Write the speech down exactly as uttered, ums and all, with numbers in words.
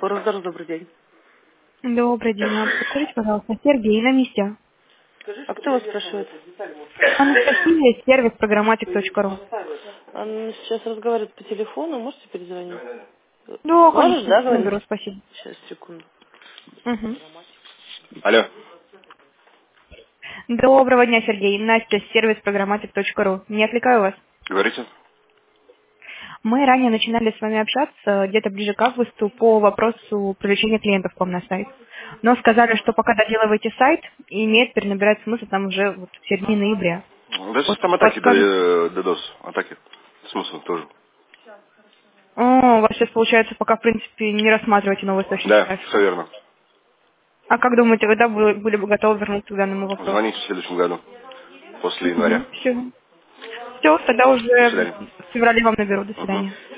Форездар, добрый день. Добрый день. А Подскажите, пожалуйста, Сергей на месте. А кто вас спрашивает? Анастасия, сервис программатик точка ру. Она сейчас разговаривает по телефону, можете перезвонить? Да, Можешь, конечно, да, сейчас говорить? наберу, спасибо. Сейчас, секунду. Мгм. Алло. Доброго дня, Сергей. Настя, сервис программатик точка ру. Не отвлекаю вас? Говорите? Мы ранее начинали с вами общаться где-то ближе к августу по вопросу привлечения клиентов к вам на сайт. Но сказали, что пока доделываете сайт, и имеет перенабирать смысл там уже вот в середине ноября. Да сейчас Вот там атаки подскажите. до дос. Атаки. Смысл тоже. О, у вас сейчас получается пока, в принципе, не рассматриваете новые источники Да, все трафика. верно. А как думаете, когда были, были бы готовы вернуться к данному вопросу? Звоните в следующем году. После Угу, января. все. Все, тогда До уже свидания. в феврале вам наберу. До Мгм. свидания.